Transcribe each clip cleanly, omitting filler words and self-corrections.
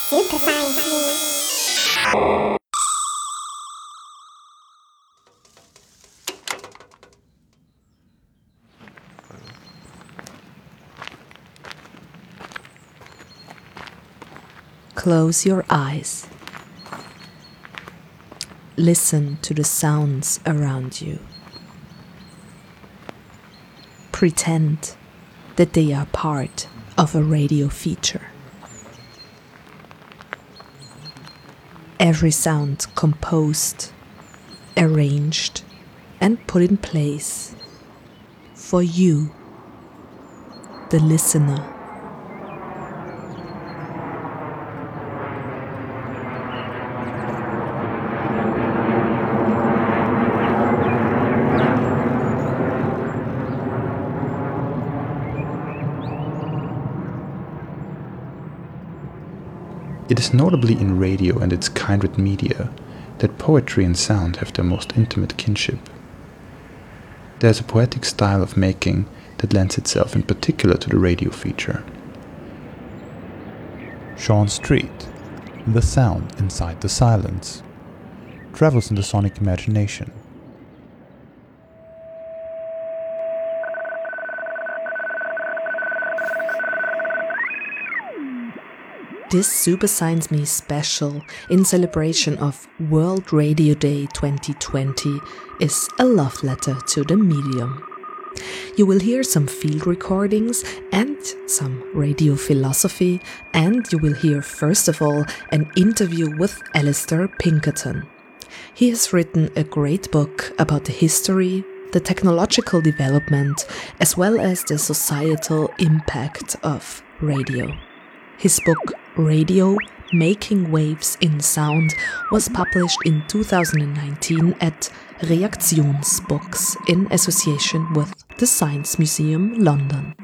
Super Science Me. Close your eyes. Listen to the sounds around you. Pretend that they are part of a radio feature. Every sound composed, arranged, and put in place for you, the listener. It is notably in radio and its kindred media that poetry and sound have their most intimate kinship. There is a poetic style of making that lends itself in particular to the radio feature. Sean Street, the sound inside the silence, travels in the sonic imagination. This Super Science Me special in celebration of World Radio Day 2020 is a love letter to the medium. You will hear some field recordings and some radio philosophy, and you will hear first of all an interview with Alistair Pinkerton. He has written a great book about the history, the technological development, as well as the societal impact of radio. His book Radio, Making Waves in Sound was published in 2019 at Reaktionsbooks in association with the Science Museum London.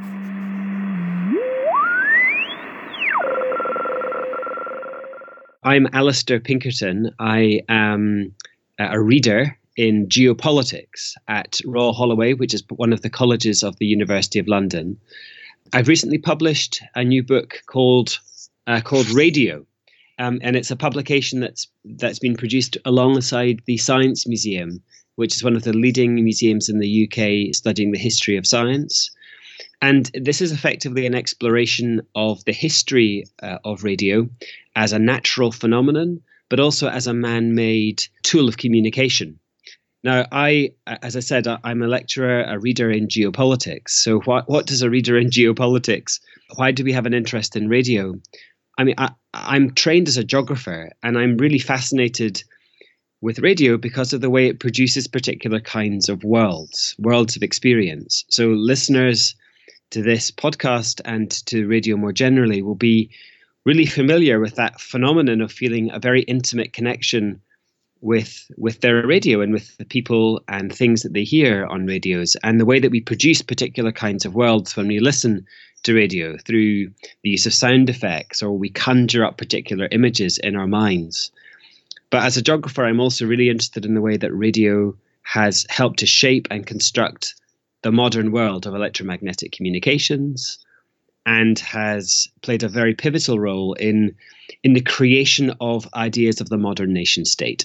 I'm Alistair Pinkerton. I am a reader in geopolitics at Royal Holloway, which is one of the colleges of the University of London. I've recently published a new book called Radio, and it's a publication that's been produced alongside the Science Museum, which is one of the leading museums in the UK studying the history of science. And this is effectively an exploration of the history of radio as a natural phenomenon, but also as a man-made tool of communication. Now, as I said, I'm a lecturer, a reader in geopolitics. So what does a reader in geopolitics, why do we have an interest in radio? I mean, I'm trained as a geographer, and I'm really fascinated with radio because of the way it produces particular kinds of worlds of experience. So listeners to this podcast and to radio more generally will be really familiar with that phenomenon of feeling a very intimate connection with their radio and with the people and things that they hear on radios, and the way that we produce particular kinds of worlds when we listen to radio through the use of sound effects, or we conjure up particular images in our minds. But as a geographer, I'm also really interested in the way that radio has helped to shape and construct the modern world of electromagnetic communications, and has played a very pivotal role in the creation of ideas of the modern nation state.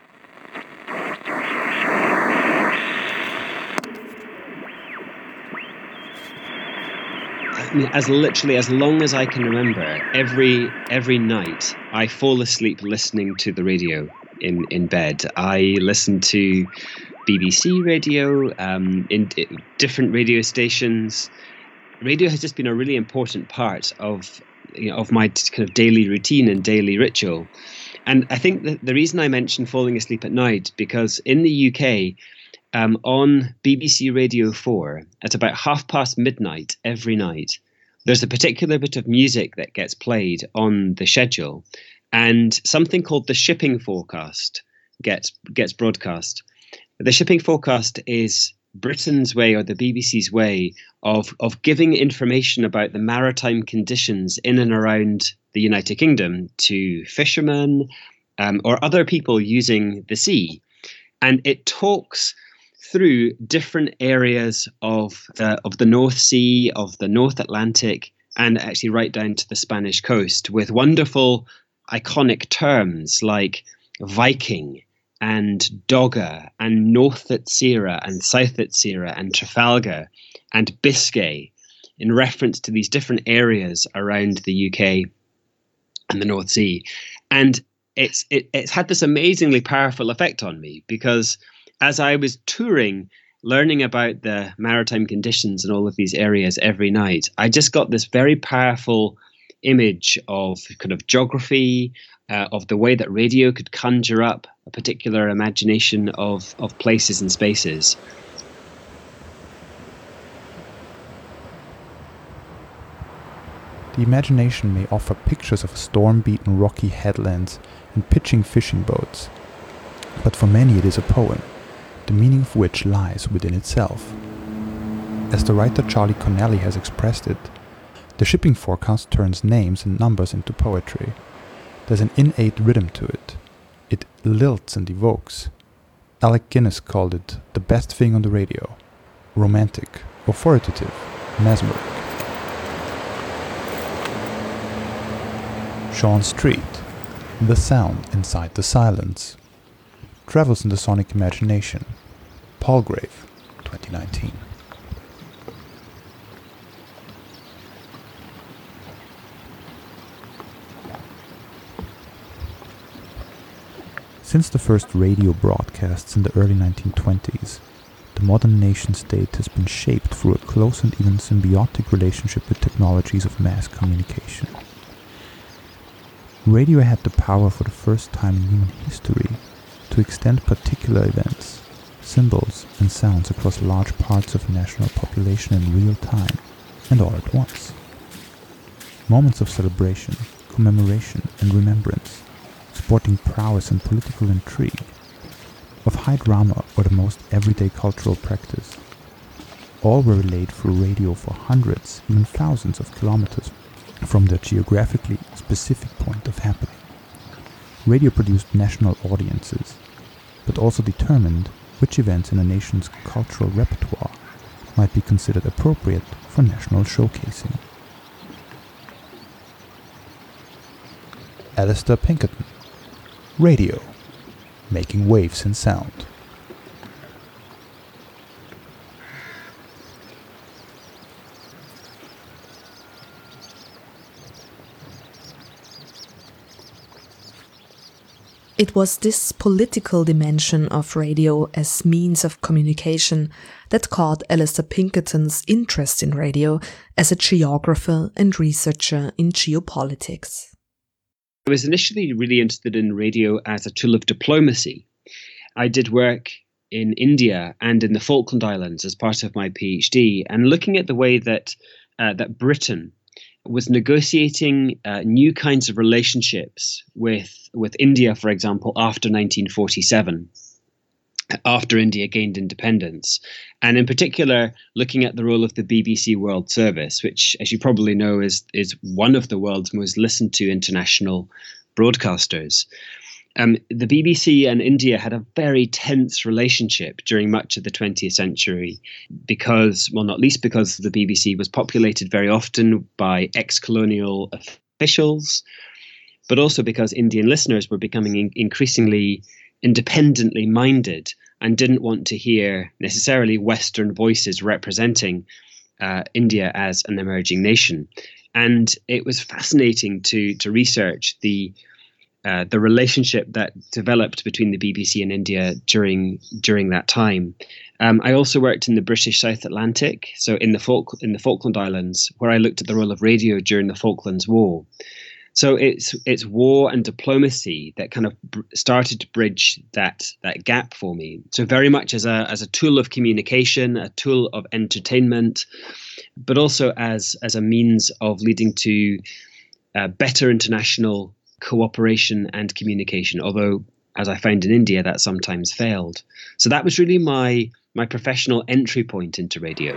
I mean, as long as I can remember, every night I fall asleep listening to the radio in bed. I listen to BBC radio, in different radio stations. Radio has just been a really important part of my kind of daily routine and daily ritual. And I think that the reason I mentioned falling asleep at night, because in the UK, on BBC Radio 4, at about midnight every night, there's a particular bit of music that gets played on the schedule, and something called the shipping forecast gets broadcast. The shipping forecast is Britain's way, or the BBC's way, of giving information about the maritime conditions in and around the United Kingdom to fishermen or other people using the sea. And it talks through different areas of the North Sea, of the North Atlantic, and actually right down to the Spanish coast, with wonderful iconic terms like Viking and Dogger and North at Sierra and South at Sierra and Trafalgar and Biscay, in reference to these different areas around the UK and the North Sea. And it's had this amazingly powerful effect on me, because as I was touring, learning about the maritime conditions in all of these areas every night, I just got this very powerful image of kind of geography, of the way that radio could conjure up a particular imagination of places and spaces. The imagination may offer pictures of storm-beaten rocky headlands and pitching fishing boats, but for many it is a poem, the meaning of which lies within itself. As the writer Charlie Connelly has expressed it, the shipping forecast turns names and numbers into poetry. There's an innate rhythm to it. It lilts and evokes. Alec Guinness called it the best thing on the radio. Romantic, authoritative, mesmeric. Sean Street, the sound inside the silence. Travels in the sonic imagination. Palgrave, 2019. Since the first radio broadcasts in the early 1920s, the modern nation-state has been shaped through a close and even symbiotic relationship with technologies of mass communication. Radio had the power for the first time in human history to extend particular events, symbols and sounds across large parts of a national population in real time and all at once. Moments of celebration, commemoration and remembrance, sporting prowess and political intrigue, of high drama or the most everyday cultural practice, all were relayed through radio for hundreds, even thousands of kilometers from their geographically specific point of happening. Radio produced national audiences, but also determined which events in a nation's cultural repertoire might be considered appropriate for national showcasing. Alistair Pinkerton. Radio. Making waves in sound. It was this political dimension of radio as means of communication that caught Alistair Pinkerton's interest in radio as a geographer and researcher in geopolitics. I was initially really interested in radio as a tool of diplomacy. I did work in India and in the Falkland Islands as part of my PhD, and looking at the way that that Britain was negotiating new kinds of relationships with India, for example, after 1947, after India gained independence. And in particular, looking at the role of the BBC World Service, which, as you probably know, is one of the world's most listened to international broadcasters. The BBC and India had a very tense relationship during much of the 20th century because, well, not least because the BBC was populated very often by ex-colonial officials, but also because Indian listeners were becoming increasingly independently minded and didn't want to hear necessarily Western voices representing India as an emerging nation. And it was fascinating to research the relationship that developed between the BBC and India during that time. I also worked in the British South Atlantic, so in the Falkland Islands, where I looked at the role of radio during the Falklands War. So it's war and diplomacy that kind of started to bridge that gap for me. So very much as a tool of communication, a tool of entertainment, but also as a means of leading to better international cooperation and communication, although, as I found in India, that sometimes failed. So that was really my professional entry point into radio.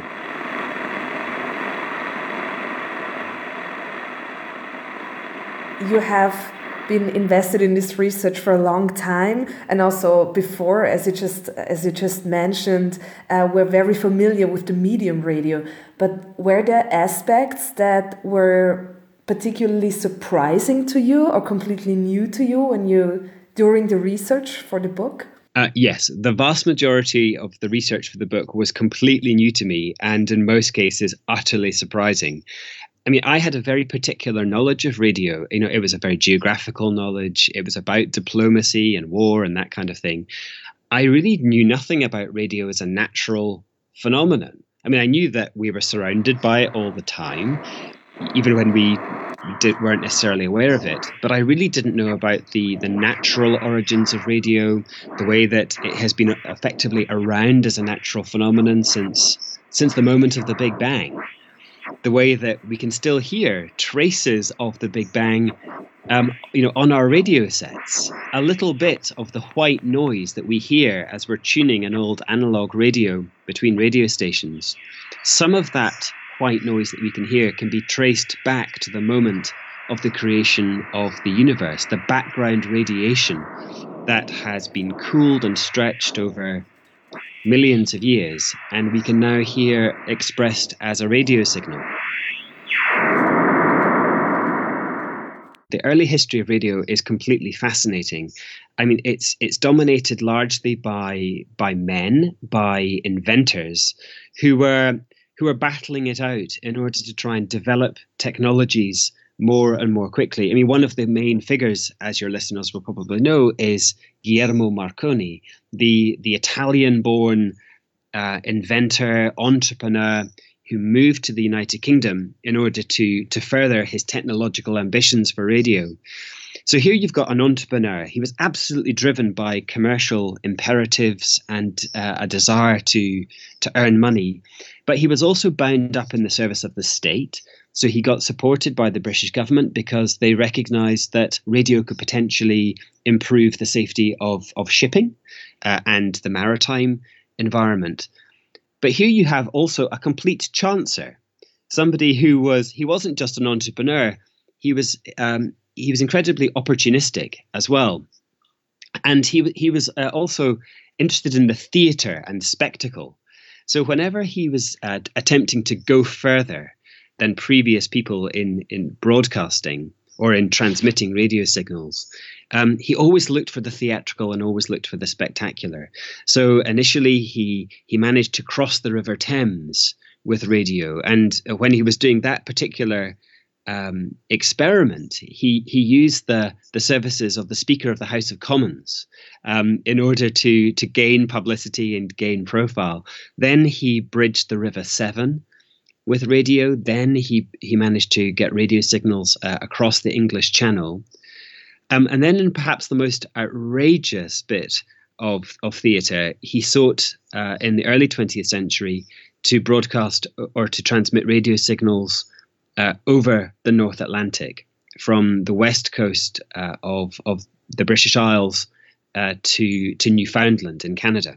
You have been invested in this research for a long time, and also before, as you just mentioned, we're very familiar with the medium radio. But were there aspects that were particularly surprising to you or completely new to you during the research for the book? Yes, the vast majority of the research for the book was completely new to me, and in most cases utterly surprising. I mean, I had a very particular knowledge of radio. It was a very geographical knowledge. It was about diplomacy and war and that kind of thing. I really knew nothing about radio as a natural phenomenon. I mean, I knew that we were surrounded by it all the time, even when we weren't necessarily aware of it. But I really didn't know about the natural origins of radio, the way that it has been effectively around as a natural phenomenon since the moment of the Big Bang. The way that we can still hear traces of the Big Bang on our radio sets. A little bit of the white noise that we hear as we're tuning an old analog radio between radio stations. Some of that white noise that we can hear can be traced back to the moment of the creation of the universe, the background radiation that has been cooled and stretched over millions of years, and we can now hear expressed as a radio signal. The early history of radio is completely fascinating. I mean, it's dominated largely by men, by inventors who were battling it out in order to try and develop technologies more and more quickly. I mean, one of the main figures, as your listeners will probably know, is Guillermo Marconi, the Italian-born inventor, entrepreneur who moved to the United Kingdom in order to further his technological ambitions for radio. So here you've got an entrepreneur. He was absolutely driven by commercial imperatives and a desire to earn money, but he was also bound up in the service of the state. So he got supported by the British government because they recognised that radio could potentially improve the safety of shipping and the maritime environment. But here you have also a complete chancer, somebody he wasn't just an entrepreneur, he was incredibly opportunistic as well. And he was also interested in the theatre and spectacle. So whenever he was attempting to go further than previous people in broadcasting or in transmitting radio signals, he always looked for the theatrical and always looked for the spectacular. So initially he managed to cross the River Thames with radio. And when he was doing that particular experiment, he used the services of the Speaker of the House of Commons in order to gain publicity and gain profile. Then he bridged the River Severn with radio. Then he managed to get radio signals across the English Channel. And then in perhaps the most outrageous bit of theatre, he sought in the early 20th century to broadcast or to transmit radio signals over the North Atlantic, from the west coast of the British Isles to Newfoundland in Canada.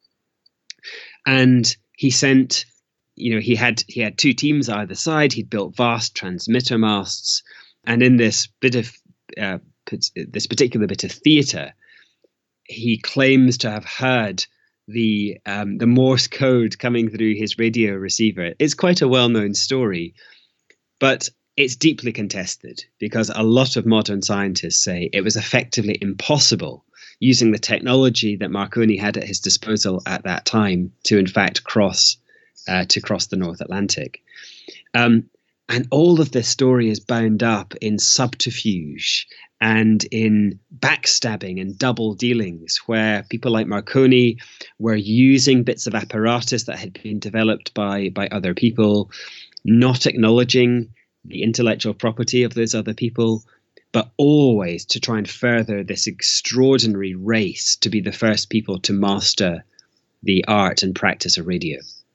And he sent, he had two teams either side. He'd built vast transmitter masts, and in this particular bit of theatre, he claims to have heard the Morse code coming through his radio receiver. It's quite a well-known story, but it's deeply contested because a lot of modern scientists say it was effectively impossible, using the technology that Marconi had at his disposal at that time, to in fact cross the North Atlantic. And all of this story is bound up in subterfuge and in backstabbing and double dealings, where people like Marconi were using bits of apparatus that had been developed by other people, not acknowledging the intellectual property of those other people, but always to try and further this extraordinary race to be the first people to master the art and practice of radio.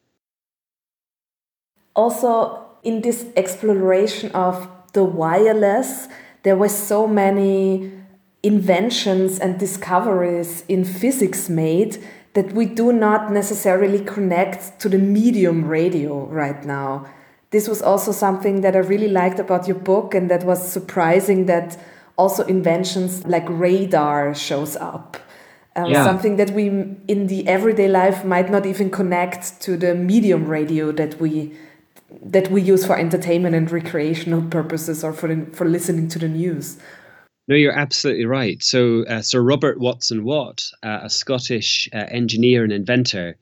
Also, in this exploration of the wireless, there were so many inventions and discoveries in physics made that we do not necessarily connect to the medium radio right now. This was also something that I really liked about your book, and that was surprising, that also inventions like radar shows up. Something that we in the everyday life might not even connect to the medium radio that we use for entertainment and recreational purposes or for listening to the news. No, you're absolutely right. So Sir Robert Watson Watt, a Scottish engineer and inventor,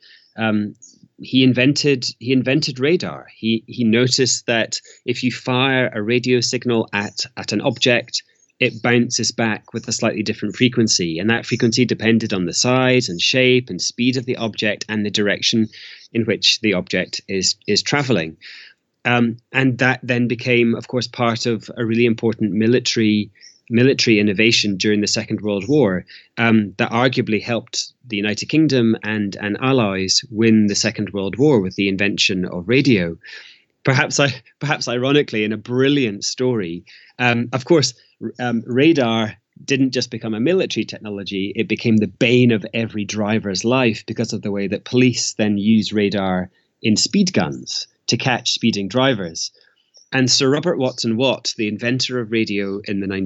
he invented radar. He noticed that if you fire a radio signal at an object, it bounces back with a slightly different frequency, and that frequency depended on the size and shape and speed of the object and the direction in which the object is traveling. And that then became, of course, part of a really important military innovation during the Second World War that arguably helped the United Kingdom and allies win the Second World War with the invention of radio. Perhaps ironically, in a brilliant story, of course, radar didn't just become a military technology, it became the bane of every driver's life because of the way that police then use radar in speed guns to catch speeding drivers. And Sir Robert Watson Watt, the inventor of radar in the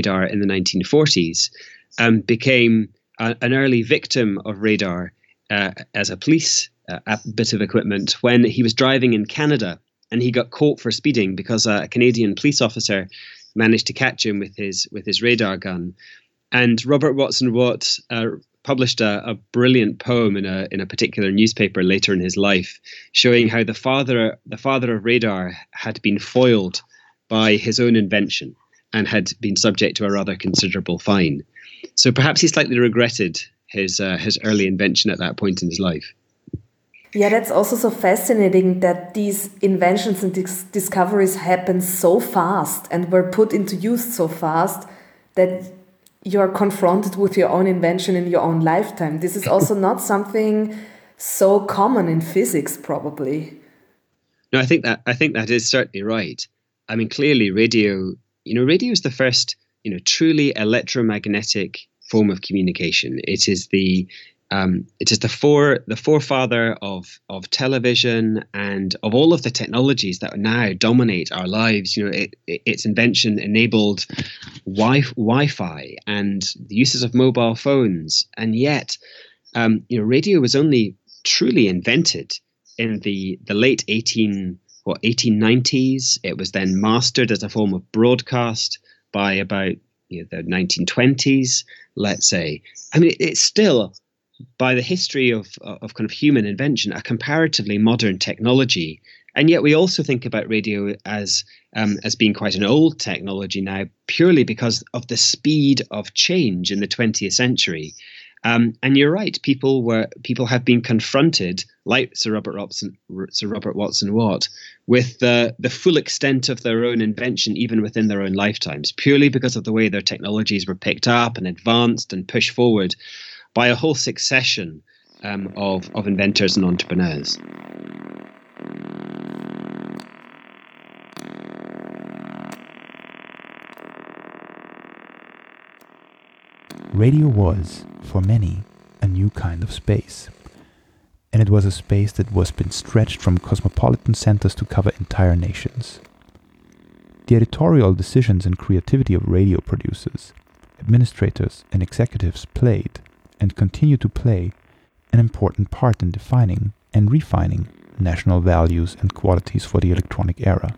1940s, became an early victim of radar as a police bit of equipment when he was driving in Canada, and he got caught for speeding because a Canadian police officer managed to catch him with his radar gun. And Robert Watson Watt published a brilliant poem in a particular newspaper later in his life, showing how the father of radar had been foiled by his own invention and had been subject to a rather considerable fine. So perhaps he slightly regretted his early invention at that point in his life. Yeah, that's also so fascinating that these inventions and discoveries happen so fast and were put into use so fast that you're confronted with your own invention in your own lifetime. This is also not something so common in physics, probably. No, I think that is certainly right. I mean, clearly radio is the first, truly electromagnetic form of communication. It is the forefather of television and of all of the technologies that now dominate our lives. Its invention enabled Wi-Fi and the uses of mobile phones, and yet, radio was only truly invented in the late 1890s. It was then mastered as a form of broadcast by about the 1920s, let's say. I mean, it's still, by the history of kind of human invention, a comparatively modern technology. And yet we also think about radio as being quite an old technology now, purely because of the speed of change in the 20th century. And you're right, people have been confronted, like Sir Robert Watson Watt, with the full extent of their own invention, even within their own lifetimes, purely because of the way their technologies were picked up and advanced and pushed forward by a whole succession of inventors and entrepreneurs. Radio was, for many, a new kind of space. And it was a space that was been stretched from cosmopolitan centers to cover entire nations. The editorial decisions and creativity of radio producers, administrators and executives played, and continue to play, an important part in defining and refining national values and qualities for the electronic era.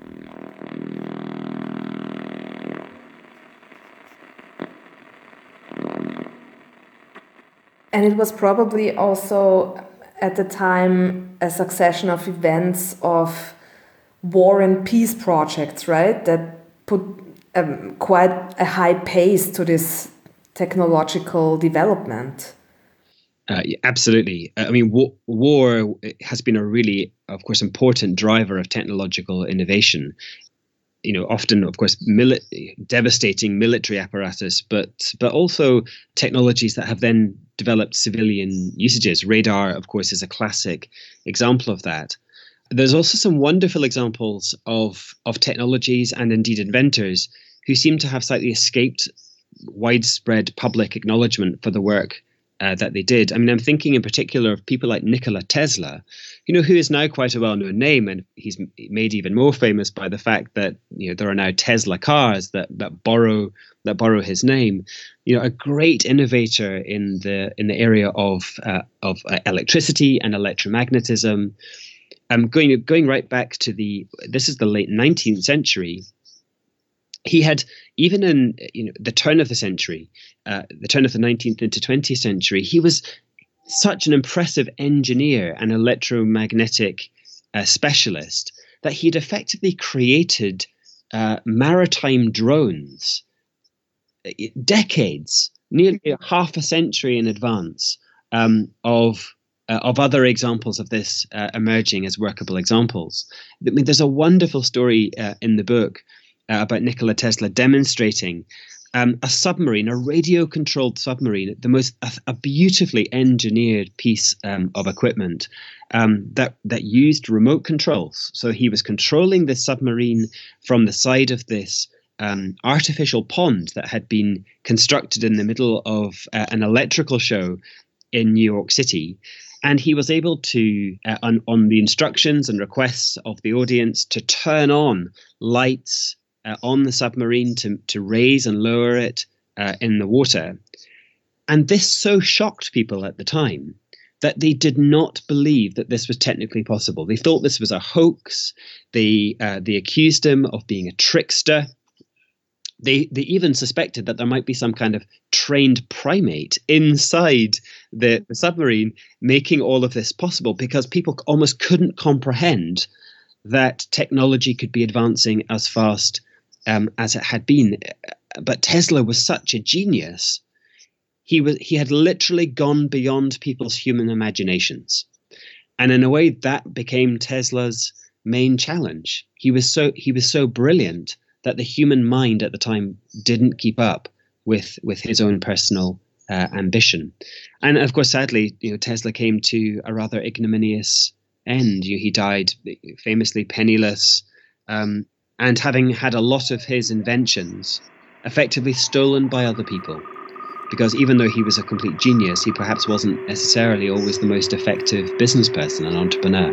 And it was probably also at the time a succession of events of war and peace projects, right? That put quite a high pace to this technological development. Absolutely. I mean, war has been a really, of course, important driver of technological innovation. Often, of course, devastating military apparatus, but also technologies that have then developed civilian usages. Radar, of course, is a classic example of that. There's also some wonderful examples of technologies and indeed inventors who seem to have slightly escaped widespread public acknowledgement for the work that they did. I mean, I'm thinking in particular of people like Nikola Tesla, who is now quite a well-known name, and he's made even more famous by the fact that there are now Tesla cars that borrow that borrow his name, a great innovator in the area of electricity and electromagnetism. Going right back to this is the late 19th century. He had, even in the turn of the century, the turn of the 19th into 20th century, he was such an impressive engineer and electromagnetic specialist that he'd effectively created maritime drones decades, nearly half a century in advance of other examples of this emerging as workable examples. I mean, there's a wonderful story in the book about Nikola Tesla demonstrating a submarine, a radio-controlled submarine, a beautifully engineered piece of equipment that used remote controls. So he was controlling the submarine from the side of this artificial pond that had been constructed in the middle of an electrical show in New York City. And he was able to, on the instructions and requests of the audience, to turn on lights on the submarine to raise and lower it in the water. And this so shocked people at the time that they did not believe that this was technically possible. They thought this was a hoax. They accused him of being a trickster. They even suspected that there might be some kind of trained primate inside the submarine making all of this possible, because people almost couldn't comprehend that technology could be advancing as fast as it had been. But Tesla was such a genius. He had literally gone beyond people's human imaginations. And in a way, that became Tesla's main challenge. He was so brilliant that the human mind at the time didn't keep up with his own personal ambition. And of course, sadly, Tesla came to a rather ignominious end. He died famously penniless, and having had a lot of his inventions effectively stolen by other people. Because even though he was a complete genius, he perhaps wasn't necessarily always the most effective business person and entrepreneur.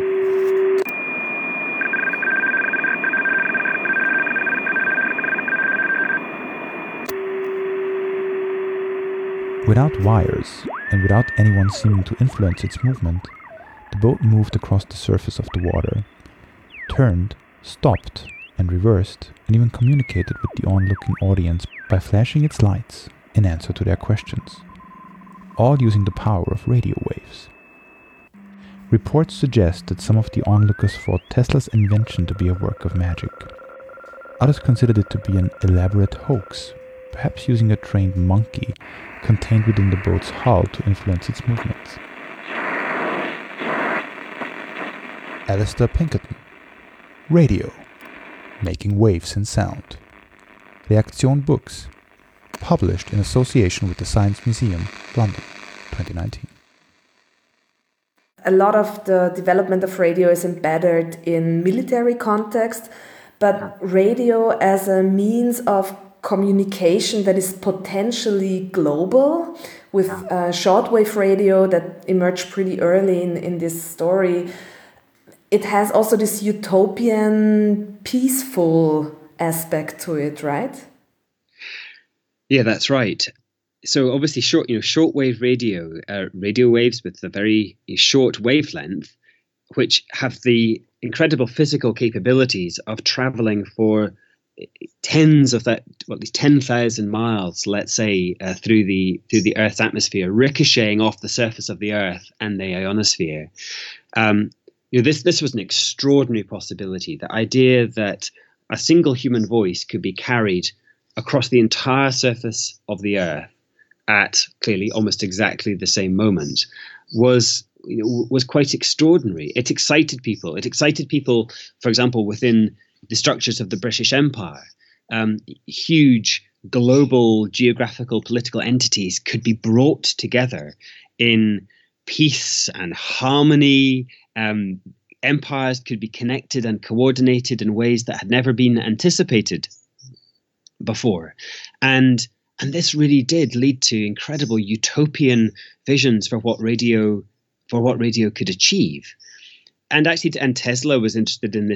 Without wires, and without anyone seeming to influence its movement, the boat moved across the surface of the water, turned, stopped, and reversed, and even communicated with the onlooking audience by flashing its lights in answer to their questions, all using the power of radio waves. Reports suggest that some of the onlookers thought Tesla's invention to be a work of magic. Others considered it to be an elaborate hoax, perhaps using a trained monkey contained within the boat's hull to influence its movements. Alistair Pinkerton. Radio. Making Waves and Sound. Reaktion Books. Published in association with the Science Museum, London, 2019. A lot of the development of radio is embedded in military context, but radio as a means of communication that is potentially global, with shortwave radio that emerged pretty early in this story. It has also this utopian, peaceful aspect to it, right? Yeah, that's right. So obviously, shortwave radio waves with a very short wavelength, which have the incredible physical capabilities of traveling for tens of at least 10,000 miles, let's say, through the Earth's atmosphere, ricocheting off the surface of the Earth and the ionosphere. This was an extraordinary possibility. The idea that a single human voice could be carried across the entire surface of the Earth at clearly almost exactly the same moment was quite extraordinary. It excited people. It excited people, for example, within the structures of the British Empire. Huge global geographical political entities could be brought together in peace and harmony. Empires could be connected and coordinated in ways that had never been anticipated before. And this really did lead to incredible utopian visions for what radio could achieve. And actually, Tesla was interested in this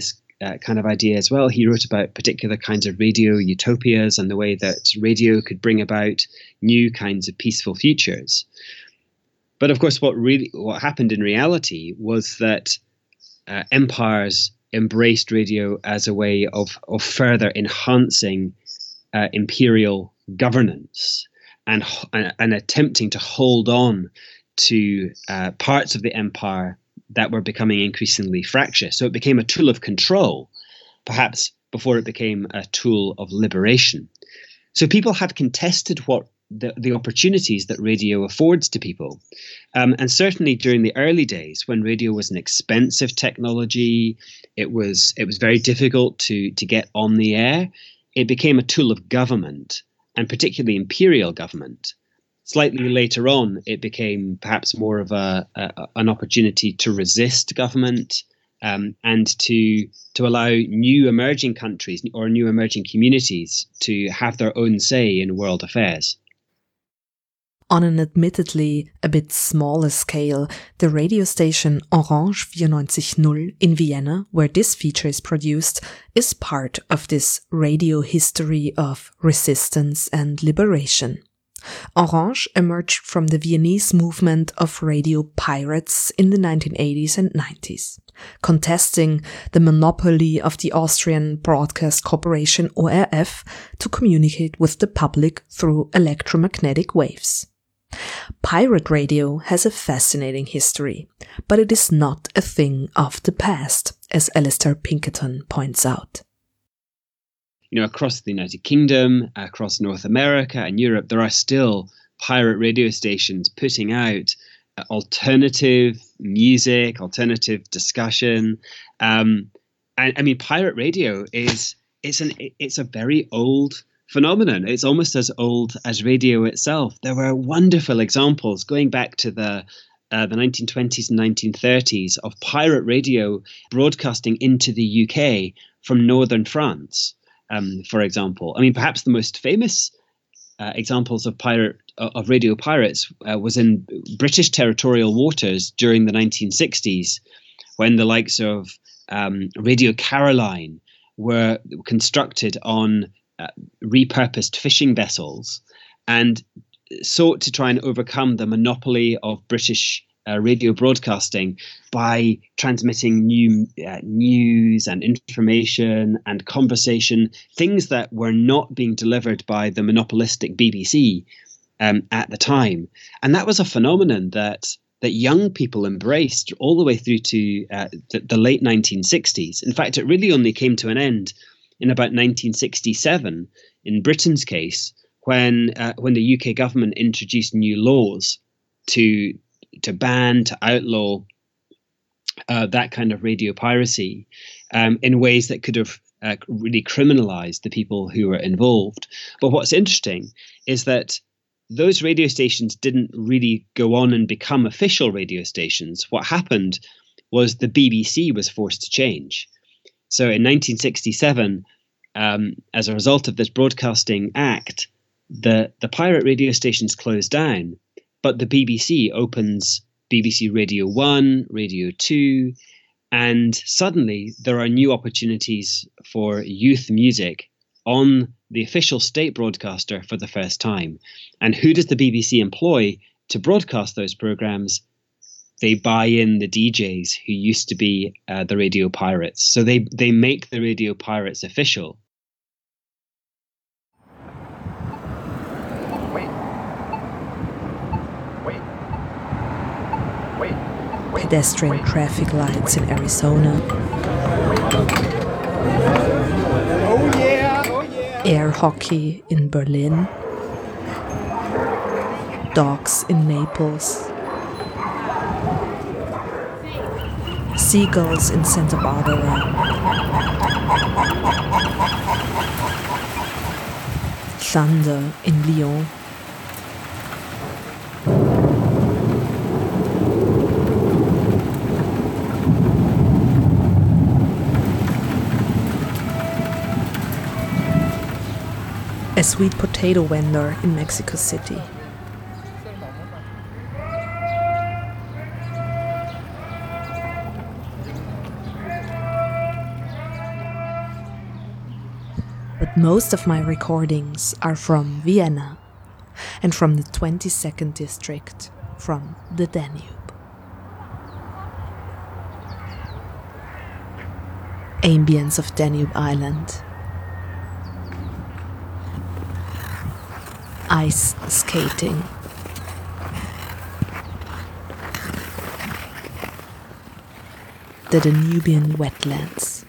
kind of idea as well. He wrote about particular kinds of radio utopias and the way that radio could bring about new kinds of peaceful futures. But of course, what happened in reality was that empires embraced radio as a way of further enhancing imperial governance and attempting to hold on to parts of the empire that were becoming increasingly fractious. So it became a tool of control, perhaps before it became a tool of liberation. So people had contested what the opportunities that radio affords to people. And certainly during the early days, when radio was an expensive technology, it was very difficult to get on the air. It became a tool of government, and particularly imperial government. Slightly later on, it became perhaps more of an opportunity to resist government and to allow new emerging countries or new emerging communities to have their own say in world affairs. On an admittedly a bit smaller scale, the radio station Orange 94.0 in Vienna, where this feature is produced, is part of this radio history of resistance and liberation. Orange emerged from the Viennese movement of radio pirates in the 1980s and 90s, contesting the monopoly of the Austrian Broadcast Corporation ORF to communicate with the public through electromagnetic waves. Pirate radio has a fascinating history, but it is not a thing of the past, as Alistair Pinkerton points out. Across the United Kingdom, across North America and Europe, there are still pirate radio stations putting out alternative music, alternative discussion. And I mean, pirate radio it's a very old phenomenon. It's almost as old as radio itself. There were wonderful examples going back to the 1920s and 1930s of pirate radio broadcasting into the UK from northern France. For example, I mean, perhaps the most famous examples of radio pirates was in British territorial waters during the 1960s, when the likes of Radio Caroline were constructed on repurposed fishing vessels and sought to try and overcome the monopoly of British radio broadcasting by transmitting new news and information and conversation, things that were not being delivered by the monopolistic BBC at the time. And that was a phenomenon that young people embraced all the way through to the late 1960s. In fact, it really only came to an end in about 1967, in Britain's case, when the UK government introduced new laws to ban, to outlaw that kind of radio piracy in ways that could have really criminalized the people who were involved. But what's interesting is that those radio stations didn't really go on and become official radio stations. What happened was the BBC was forced to change. So in 1967, as a result of this Broadcasting Act, the pirate radio stations closed down, but the BBC opens BBC Radio 1, Radio 2, and suddenly there are new opportunities for youth music on the official state broadcaster for the first time. And who does the BBC employ to broadcast those programs? They buy in the DJs who used to be the radio pirates. So they make the radio pirates official. Pedestrian traffic lights in Arizona. Air hockey in Berlin. Dogs in Naples. Seagulls in Santa Barbara. Thunder in Lyon. A sweet potato vendor in Mexico City. Most of my recordings are from Vienna and from the 22nd district, from the Danube. Ambience of Danube Island. Ice skating. The Danubian wetlands.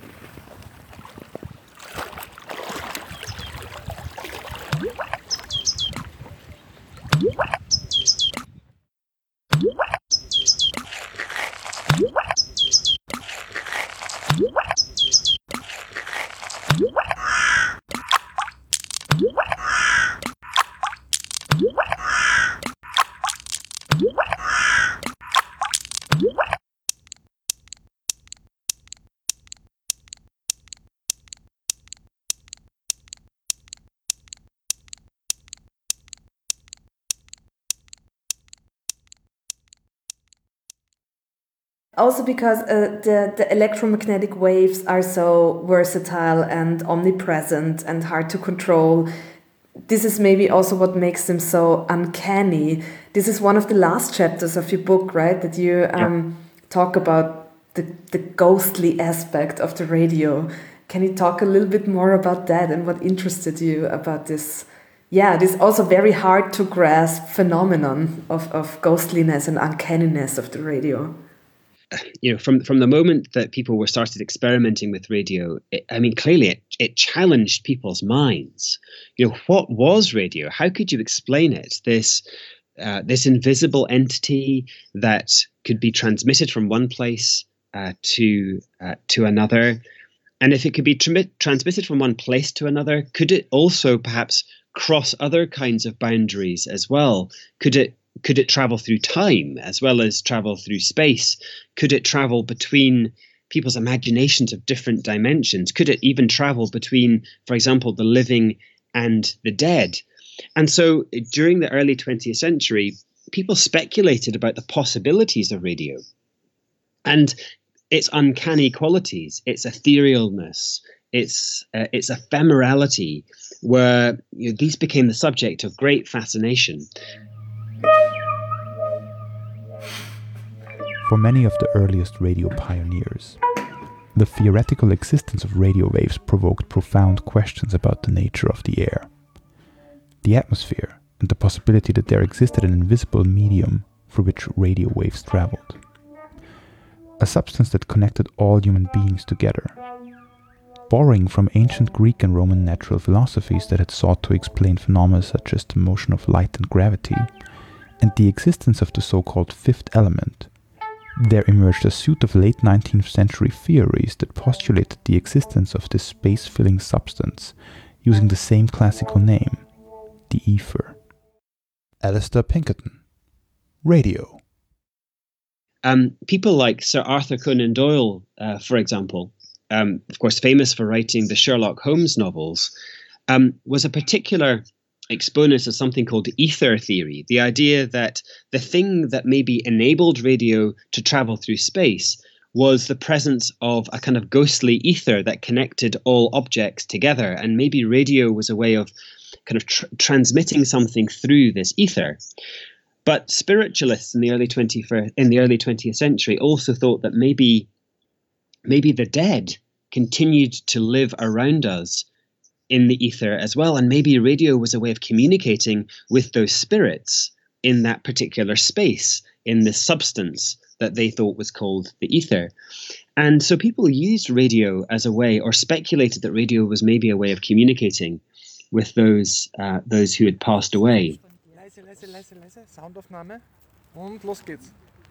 Also because the electromagnetic waves are so versatile and omnipresent and hard to control. This is maybe also what makes them so uncanny. This is one of the last chapters of your book, right? That you talk about the ghostly aspect of the radio. Can you talk a little bit more about that and what interested you about this? Yeah, this also very hard to grasp phenomenon of ghostliness and uncanniness of the radio. From the moment that people were started experimenting with radio, clearly it challenged people's minds. What was radio? How could you explain it? This invisible entity that could be transmitted from one place to another, and if it could be transmitted from one place to another, could it also perhaps cross other kinds of boundaries as well? Could it travel through time as well as travel through space? Could it travel between people's imaginations of different dimensions? Could it even travel between, for example, the living and the dead? And so during the early 20th century, people speculated about the possibilities of radio and its uncanny qualities, its etherealness, its ephemerality, where these became the subject of great fascination. For many of the earliest radio pioneers, the theoretical existence of radio waves provoked profound questions about the nature of the air, the atmosphere, and the possibility that there existed an invisible medium through which radio waves traveled. A substance that connected all human beings together, borrowing from ancient Greek and Roman natural philosophies that had sought to explain phenomena such as the motion of light and gravity, and the existence of the so-called fifth element, there emerged a suite of late 19th century theories that postulated the existence of this space-filling substance using the same classical name, the ether. Alistair Pinkerton, radio. People like Sir Arthur Conan Doyle, for example, of course famous for writing the Sherlock Holmes novels, was a particular exponent of something called the ether theory, the idea that the thing that maybe enabled radio to travel through space was the presence of a kind of ghostly ether that connected all objects together, and maybe radio was a way of kind of transmitting something through this ether. But spiritualists in the early 20th century also thought that maybe the dead continued to live around us in the ether as well, and maybe radio was a way of communicating with those spirits in that particular space, in this substance that they thought was called the ether. And so people used radio as a way, or speculated that radio was maybe a way of communicating with those who had passed away. Leise, Soundaufnahme und los geht's.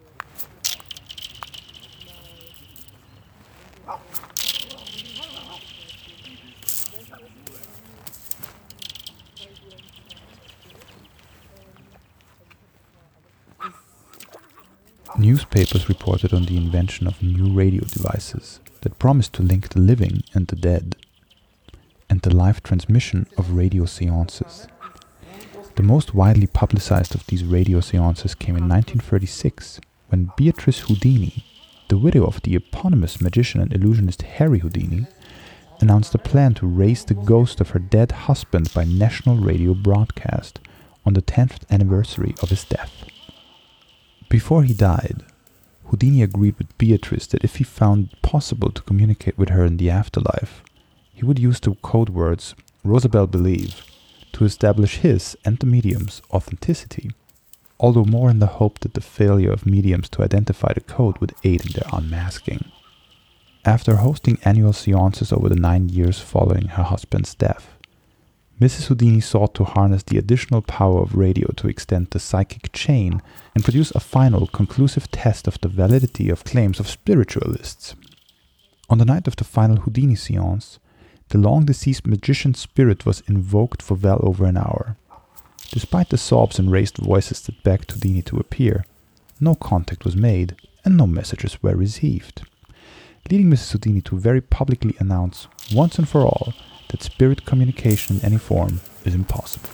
Newspapers reported on the invention of new radio devices that promised to link the living and the dead, and the live transmission of radio seances. The most widely publicized of these radio seances came in 1936, when Beatrice Houdini, the widow of the eponymous magician and illusionist Harry Houdini, announced a plan to raise the ghost of her dead husband by national radio broadcast on the 10th anniversary of his death. Before he died, Houdini agreed with Beatrice that if he found it possible to communicate with her in the afterlife, he would use the code words Rosabelle Believe to establish his and the medium's authenticity, although more in the hope that the failure of mediums to identify the code would aid in their unmasking. After hosting annual seances over the 9 years following her husband's death, Mrs. Houdini sought to harness the additional power of radio to extend the psychic chain and produce a final, conclusive test of the validity of claims of spiritualists. On the night of the final Houdini seance, the long-deceased magician's spirit was invoked for well over an hour. Despite the sobs and raised voices that begged Houdini to appear, no contact was made and no messages were received, leading Mrs. Houdini to very publicly announce, once and for all, that spirit communication in any form is impossible.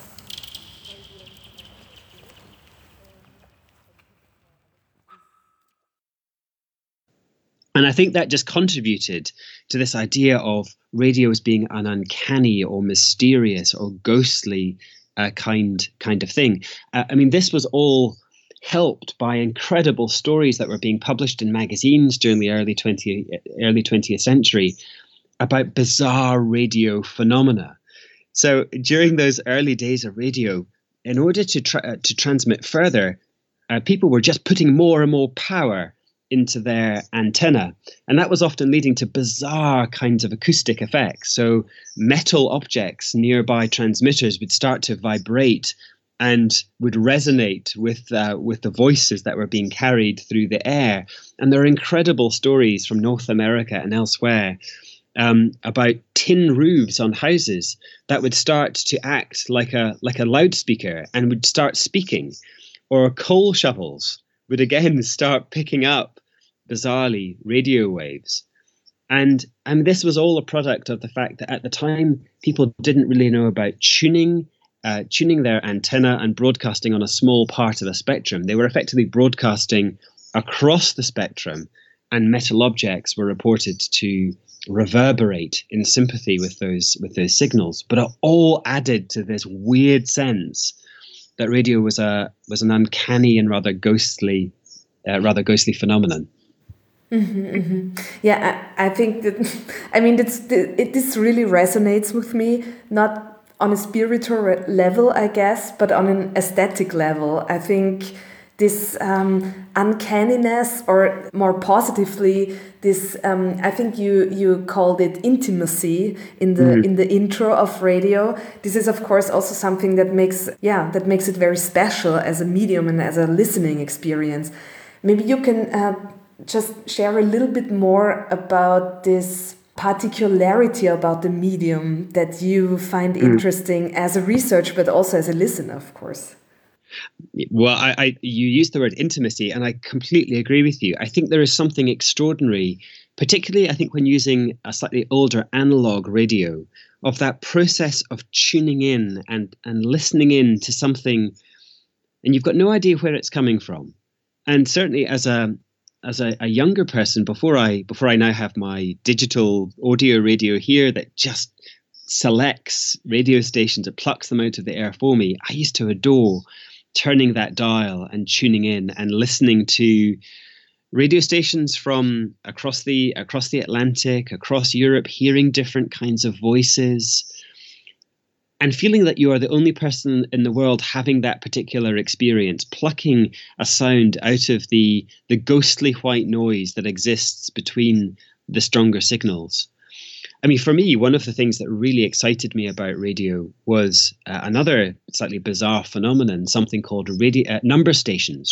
And I think that just contributed to this idea of radio as being an uncanny or mysterious or ghostly kind of thing. I mean, this was all helped by incredible stories that were being published in magazines during the early 20th century about bizarre radio phenomena. So during those early days of radio, in order to transmit further, people were just putting more and more power into their antenna. And that was often leading to bizarre kinds of acoustic effects. So metal objects nearby transmitters would start to vibrate and would resonate with the voices that were being carried through the air. And there are incredible stories from North America and elsewhere about tin roofs on houses that would start to act like a loudspeaker and would start speaking, or coal shovels would again start picking up, bizarrely, radio waves. And this was all a product of the fact that at the time, people didn't really know about tuning their antenna and broadcasting on a small part of the spectrum. They were effectively broadcasting across the spectrum, and metal objects were reported to reverberate in sympathy with those signals. But it all added to this weird sense that radio was an uncanny and rather ghostly phenomenon. Mm-hmm, mm-hmm. Yeah, I think that, I mean, this really resonates with me, not on a spiritual level, I guess, but on an aesthetic level. I think this uncanniness, or more positively, this I think you called it intimacy in the intro of radio. This is of course also something that makes it very special as a medium and as a listening experience. Maybe you can just share a little bit more about this particularity about the medium that you find interesting as a researcher, but also as a listener, of course. Well, you used the word intimacy, and I completely agree with you. I think there is something extraordinary, particularly I think when using a slightly older analog radio, of that process of tuning in and listening in to something, and you've got no idea where it's coming from. And certainly as a younger person, before I now have my digital audio radio here that just selects radio stations, it plucks them out of the air for me, I used to adore turning that dial and tuning in and listening to radio stations from across the Atlantic, across Europe, hearing different kinds of voices and feeling that you are the only person in the world having that particular experience, plucking a sound out of the ghostly white noise that exists between the stronger signals. I mean, for me, one of the things that really excited me about radio was another slightly bizarre phenomenon, something called radio number stations,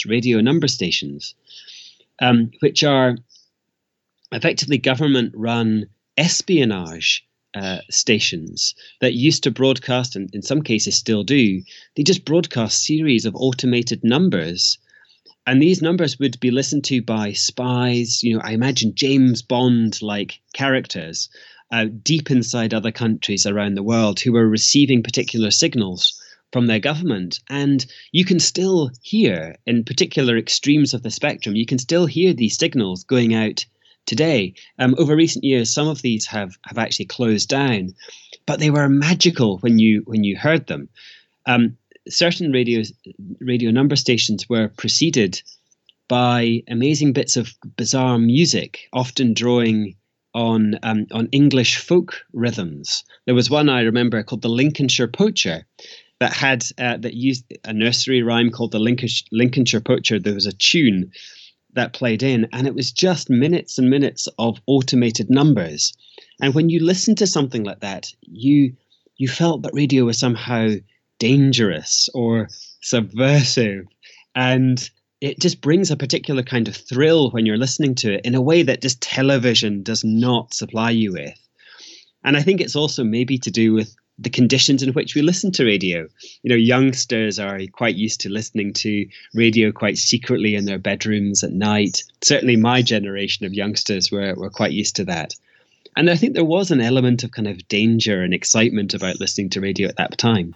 which are effectively government-run espionage stations that used to broadcast, and in some cases still do. They just broadcast series of automated numbers. And these numbers would be listened to by spies, I imagine James Bond-like characters, deep inside other countries around the world who were receiving particular signals from their government. And you can still hear, in particular extremes of the spectrum, you can still hear these signals going out today. Over recent years, some of these have actually closed down, but they were magical when you heard them. Certain radio number stations were preceded by amazing bits of bizarre music, often drawing on English folk rhythms. There was one I remember called the Lincolnshire Poacher that used a nursery rhyme called the Lincolnshire Poacher. There was a tune that played in, and it was just minutes and minutes of automated numbers. And when you listened to something like that, you felt that radio was somehow dangerous or subversive, and it just brings a particular kind of thrill when you're listening to it in a way that just television does not supply you with. And I think it's also maybe to do with the conditions in which we listen to radio. Youngsters are quite used to listening to radio quite secretly in their bedrooms at night. Certainly my generation of youngsters were quite used to that. And I think there was an element of kind of danger and excitement about listening to radio at that time.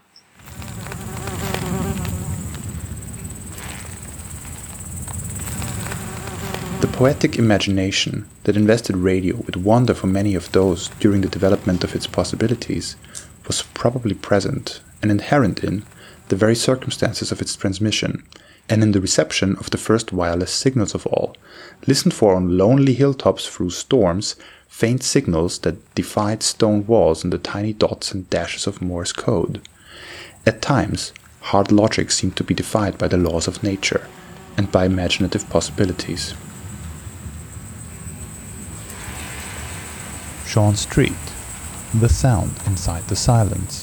The poetic imagination that invested radio with wonder for many of those during the development of its possibilities was probably present and inherent in the very circumstances of its transmission, and in the reception of the first wireless signals of all, listened for on lonely hilltops through storms, faint signals that defied stone walls and the tiny dots and dashes of Morse code. At times, hard logic seemed to be defied by the laws of nature and by imaginative possibilities. Sean Street, the sound inside the silence.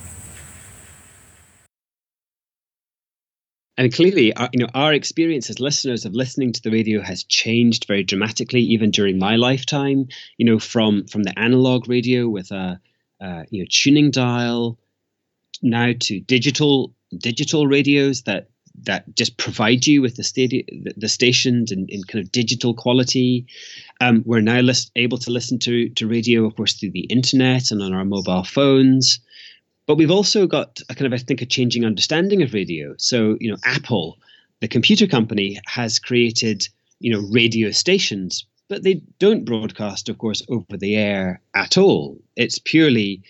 And clearly, our experience as listeners of listening to the radio has changed very dramatically, even during my lifetime. From the analog radio with a tuning dial, now to digital radios that just provide you with the stations in kind of digital quality. We're now able to listen to radio, of course, through the internet and on our mobile phones. But we've also got a changing understanding of radio. So, Apple, the computer company, has created, radio stations, but they don't broadcast, of course, over the air at all. It's purely,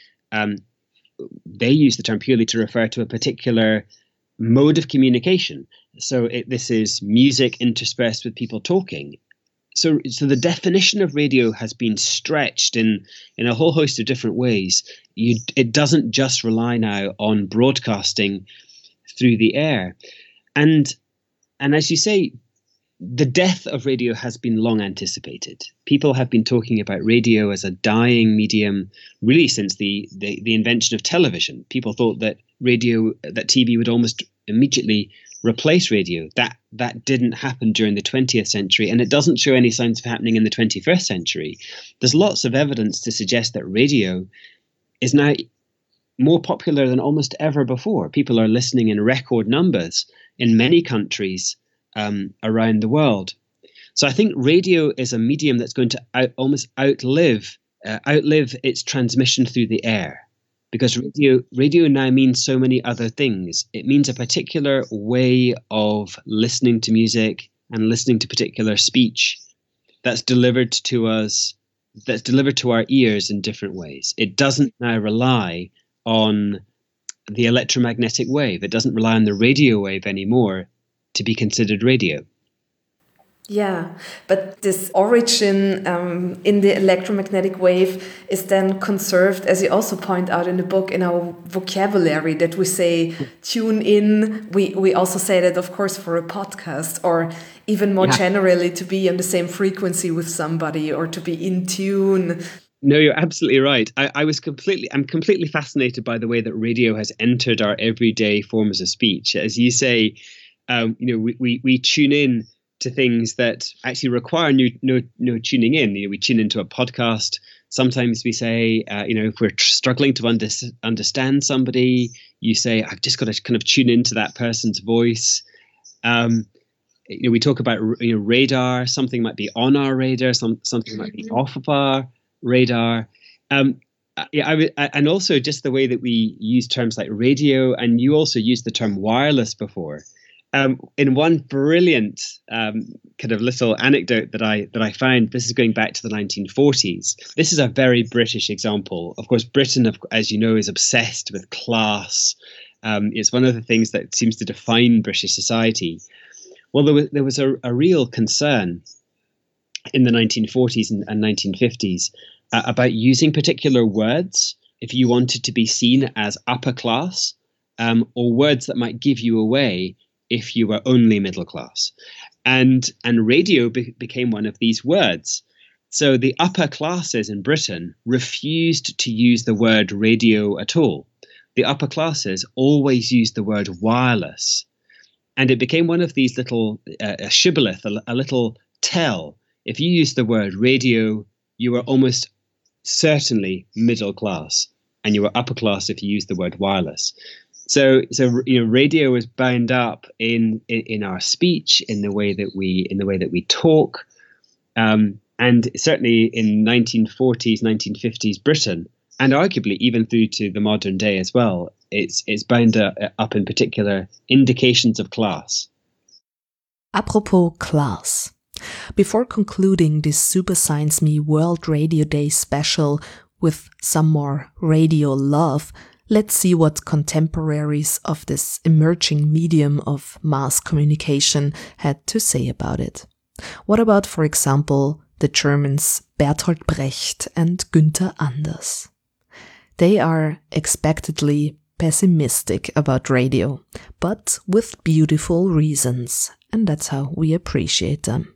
they use the term purely to refer to a particular mode of communication. So this is music interspersed with people talking. So the definition of radio has been stretched in a whole host of different ways. It doesn't just rely now on broadcasting through the air. And as you say, the death of radio has been long anticipated. People have been talking about radio as a dying medium really since the invention of television. People thought that TV would almost immediately replace radio. That didn't happen during the 20th century, and it doesn't show any signs of happening in the 21st century. There's lots of evidence to suggest that radio is now more popular than almost ever before. People are listening in record numbers in many countries around the world. So I think radio is a medium that's going to almost outlive its transmission through the air. Because radio now means so many other things. It means a particular way of listening to music and listening to particular speech that's delivered to us, that's delivered to our ears in different ways. It doesn't now rely on the electromagnetic wave. It doesn't rely on the radio wave anymore to be considered radio. Yeah, but this origin in the electromagnetic wave is then conserved, as you also point out in the book, in our vocabulary, that we say tune in. We also say that, of course, for a podcast, or even more generally to be on the same frequency with somebody or to be in tune. No, you're absolutely right. I'm completely fascinated by the way that radio has entered our everyday forms of speech. As you say, we tune in to things that actually require no tuning in. We tune into a podcast. Sometimes we say, if we're struggling to understand somebody, you say, I've just got to kind of tune into that person's voice. We talk about radar. Something might be on our radar. Something might be off of our radar. And also just the way that we use terms like radio, and you also used the term wireless before. In one brilliant kind of little anecdote that I found, this is going back to the 1940s. This is a very British example. Of course, Britain, as you know, is obsessed with class. It's one of the things that seems to define British society. Well, there was a real concern in the 1940s and 1950s about using particular words if you wanted to be seen as upper class, or words that might give you away if you were only middle class. And radio became one of these words. So the upper classes in Britain refused to use the word radio at all. The upper classes always used the word wireless. And it became one of these little, a shibboleth, a little tell. If you used the word radio, you were almost certainly middle class, and you were upper class if you used the word wireless. So radio is bound up in our speech, in the way that we talk, and certainly in 1940s, 1950s Britain, and arguably even through to the modern day as well. It's bound up in particular indications of class. Apropos class. Before concluding this Super Science Me World Radio Day special with some more radio love, let's see what contemporaries of this emerging medium of mass communication had to say about it. What about, for example, the Germans Bertolt Brecht and Günther Anders? They are expectedly pessimistic about radio, but with beautiful reasons, and that's how we appreciate them.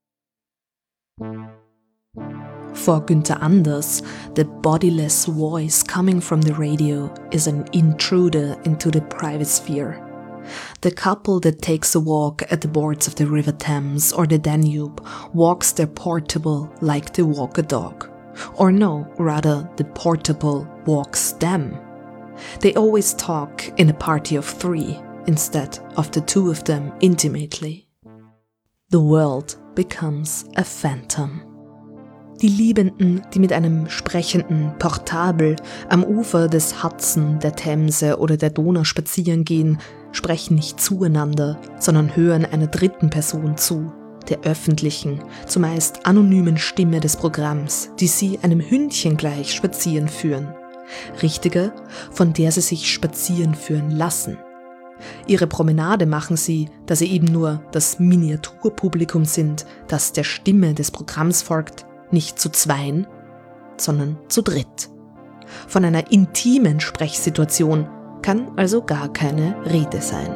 For Günther Anders, the bodiless voice coming from the radio is an intruder into the private sphere. The couple that takes a walk at the boards of the River Thames or the Danube walks their portable like they walk a dog. Or no, rather, the portable walks them. They always talk in a party of 3 instead of the 2 of them intimately. The world becomes a phantom. Die Liebenden, die mit einem sprechenden Portabel am Ufer des Hudson, der Themse oder der Donau spazieren gehen, sprechen nicht zueinander, sondern hören einer dritten Person zu, der öffentlichen, zumeist anonymen Stimme des Programms, die sie einem Hündchen gleich spazieren führen. Richtiger, von der sie sich spazieren führen lassen. Ihre Promenade machen sie, da sie eben nur das Miniaturpublikum sind, das der Stimme des Programms folgt, nicht zu 2, sondern zu 3. Von einer intimen Sprechsituation kann also gar keine Rede sein.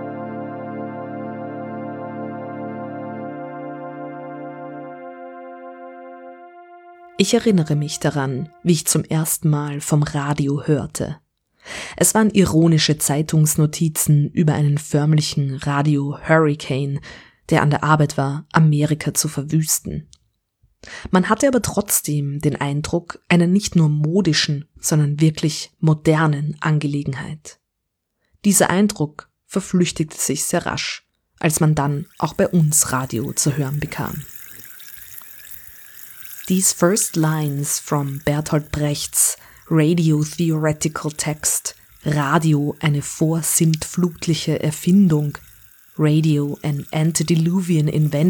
Ich erinnere mich daran, wie ich zum ersten Mal vom Radio hörte. Es waren ironische Zeitungsnotizen über einen förmlichen Radio-Hurricane, der an der Arbeit war, Amerika zu verwüsten. Man hatte aber trotzdem den Eindruck einer nicht nur modischen, sondern wirklich modernen Angelegenheit. Dieser Eindruck verflüchtigte sich sehr rasch, als man dann auch bei uns Radio zu hören bekam. These first lines from Bertolt Brechts Radio-theoretical text, Radio eine vorsintflutliche Erfindung, Radio an antediluvian invention, ?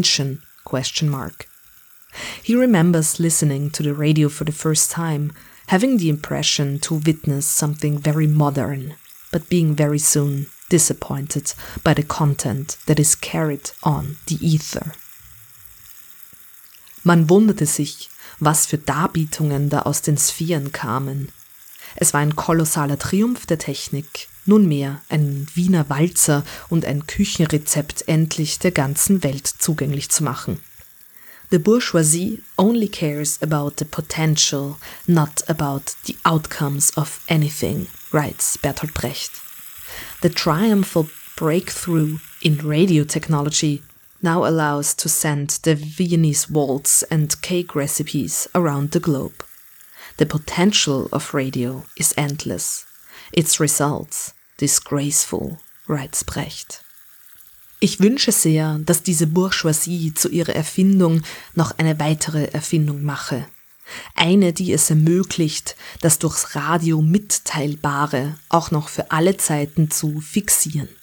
He remembers listening to the radio for the first time, having the impression to witness something very modern, but being very soon disappointed by the content that is carried on the ether. Man wunderte sich, was für Darbietungen da aus den Sphären kamen. Es war ein kolossaler Triumph der Technik, nunmehr ein Wiener Walzer und ein Küchenrezept endlich der ganzen Welt zugänglich zu machen. The bourgeoisie only cares about the potential, not about the outcomes of anything, writes Bertolt Brecht. The triumphal breakthrough in radio technology now allows to send the Viennese waltz and cake recipes around the globe. The potential of radio is endless. Its results disgraceful, writes Brecht. Ich wünsche sehr, dass diese Bourgeoisie zu ihrer Erfindung noch eine weitere Erfindung mache. Eine, die es ermöglicht, das durchs Radio Mitteilbare auch noch für alle Zeiten zu fixieren.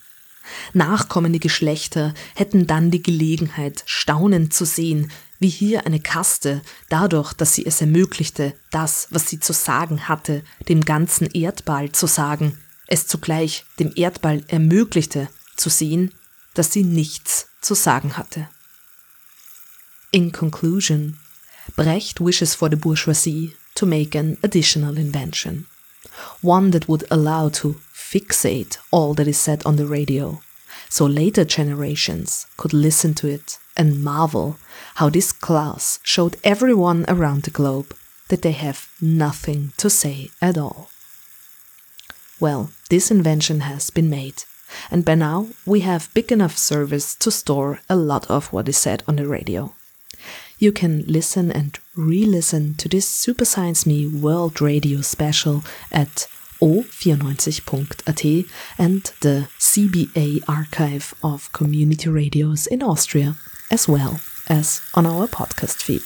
Nachkommende Geschlechter hätten dann die Gelegenheit, staunend zu sehen, wie hier eine Kaste, dadurch, dass sie es ermöglichte, das, was sie zu sagen hatte, dem ganzen Erdball zu sagen, es zugleich dem Erdball ermöglichte, zu sehen, dass sie nichts zu sagen hatte. In conclusion, Brecht wishes for the bourgeoisie to make an additional invention, one that would allow to fixate all that is said on the radio, so later generations could listen to it and marvel how this class showed everyone around the globe that they have nothing to say at all. Well, this invention has been made, and by now we have big enough servers to store a lot of what is said on the radio. You can listen and re-listen to this Super Science Me World Radio special at o94.at and the CBA archive of community radios in Austria, as well as on our podcast feed.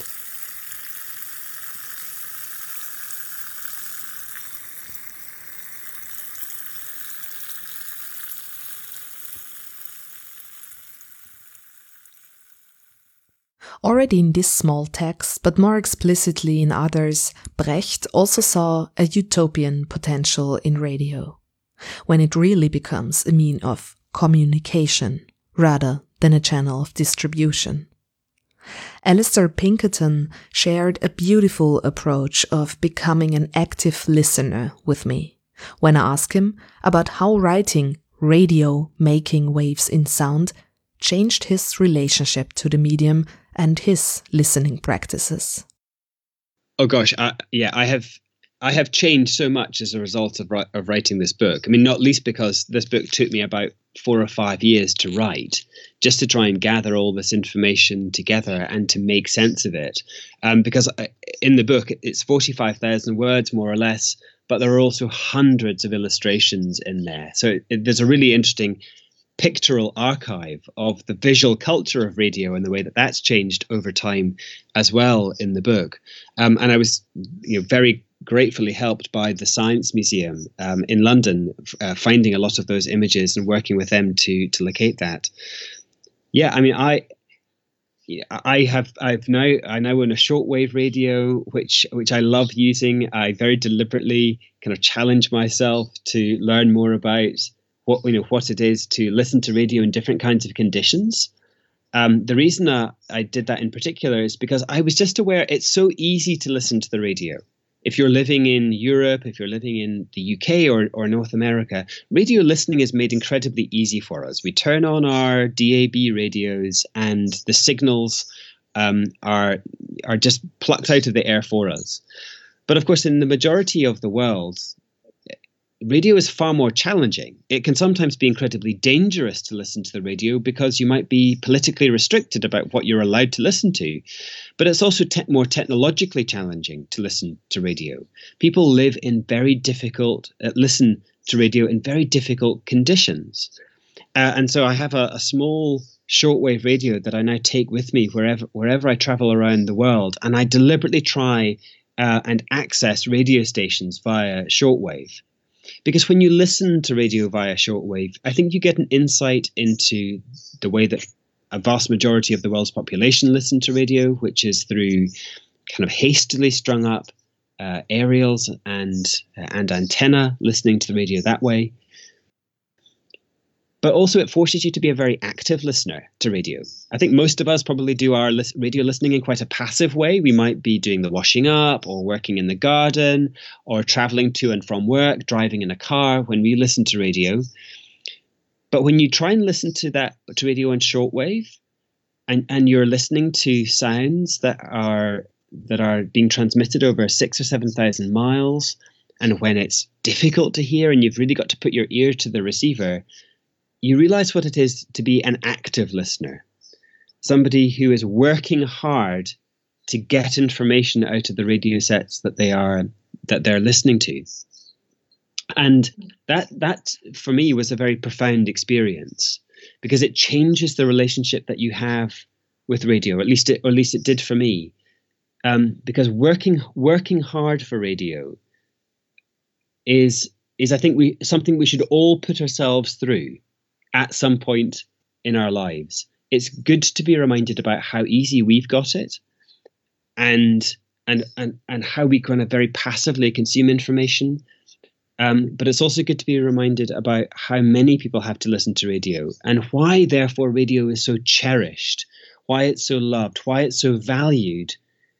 Already in this small text, but more explicitly in others, Brecht also saw a utopian potential in radio, when it really becomes a mean of communication rather than a channel of distribution. Alistair Pinkerton shared a beautiful approach of becoming an active listener with me when I asked him about how writing radio making waves in sound changed his relationship to the medium and his listening practices. Oh gosh, I have changed so much as a result of writing this book. I mean, not least because this book took me about 4 or 5 years to write, just to try and gather all this information together and to make sense of it. Because in the book, it's 45,000 words, more or less, but there are also hundreds of illustrations in there. So there's a really interesting pictorial archive of the visual culture of radio and the way that that's changed over time as well in the book. And I was very gratefully helped by the Science Museum in London, finding a lot of those images and working with them to locate that. Yeah, I mean, I now own a shortwave radio, which I love using. I very deliberately kind of challenge myself to learn more about what it is to listen to radio in different kinds of conditions. The reason I did that in particular is because I was just aware it's so easy to listen to the radio. If you're living in Europe, if you're living in the UK or North America, radio listening is made incredibly easy for us. We turn on our DAB radios and the signals are just plucked out of the air for us. But of course, in the majority of the world, radio is far more challenging. It can sometimes be incredibly dangerous to listen to the radio because you might be politically restricted about what you're allowed to listen to. But it's also more technologically challenging to listen to radio. People listen to radio in very difficult conditions. And so I have a small shortwave radio that I now take with me wherever I travel around the world. And I deliberately try and access radio stations via shortwave. Because when you listen to radio via shortwave, I think you get an insight into the way that a vast majority of the world's population listen to radio, which is through kind of hastily strung up aerials and antenna, listening to the radio that way. But also it forces you to be a very active listener to radio. I think most of us probably do our radio listening in quite a passive way. We might be doing the washing up or working in the garden or traveling to and from work, driving in a car when we listen to radio. But when you try and listen to radio on shortwave and you're listening to sounds that are being transmitted over 6,000 or 7,000 miles, and when it's difficult to hear and you've really got to put your ear to the receiver, you realize what it is to be an active listener, somebody who is working hard to get information out of the radio sets that they're listening to. And that for me was a very profound experience because it changes the relationship that you have with radio, at least it did for me. Because working hard for radio is I think something we should all put ourselves through at some point in our lives. It's good to be reminded about how easy we've got it, and how we kind of very passively consume information. But it's also good to be reminded about how many people have to listen to radio, and why, therefore, radio is so cherished, why it's so loved, why it's so valued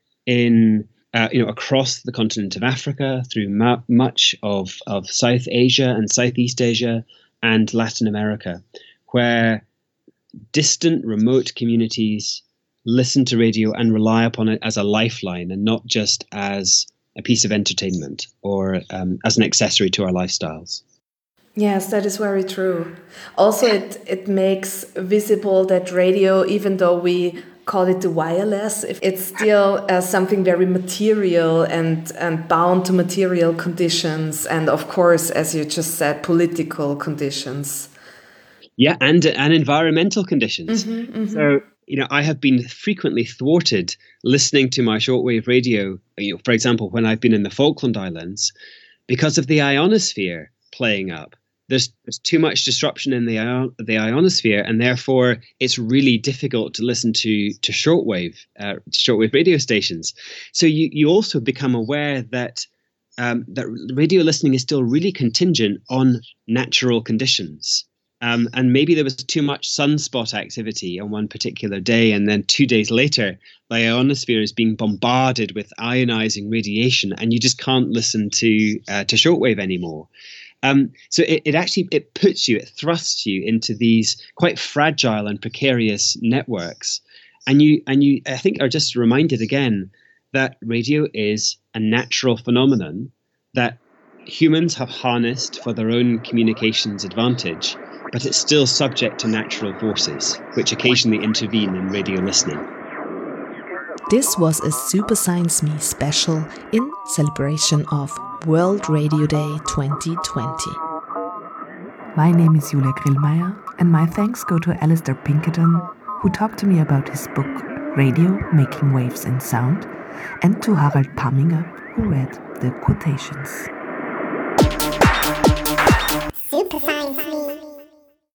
in across the continent of Africa, through much of South Asia and Southeast Asia and Latin America, where distant, remote communities listen to radio and rely upon it as a lifeline, and not just as a piece of entertainment or as an accessory to our lifestyles. Yes, that is very true. Also, it makes visible that radio, even though we call it the wireless, it's still something very material and bound to material conditions, and of course, as you just said, political conditions. Yeah, and environmental conditions. Mm-hmm, mm-hmm. So, I have been frequently thwarted listening to my shortwave radio, for example, when I've been in the Falkland Islands, because of the ionosphere playing up. There's too much disruption in the ionosphere, and therefore it's really difficult to listen to shortwave radio stations. So you also become aware that that radio listening is still really contingent on natural conditions. And maybe there was too much sunspot activity on one particular day, and then 2 days later, the ionosphere is being bombarded with ionizing radiation, and you just can't listen to shortwave anymore. So it thrusts you into these quite fragile and precarious networks, and you I think are just reminded again that radio is a natural phenomenon that humans have harnessed for their own communications advantage, but it's still subject to natural forces, which occasionally intervene in radio listening. This was a Super Science Me special in celebration of World Radio Day 2020. My name is Julia Grillmeier, and my thanks go to Alistair Pinkerton, who talked to me about his book Radio, Making Waves in Sound, and to Harald Pamminger, who read the quotations. Super Science Me.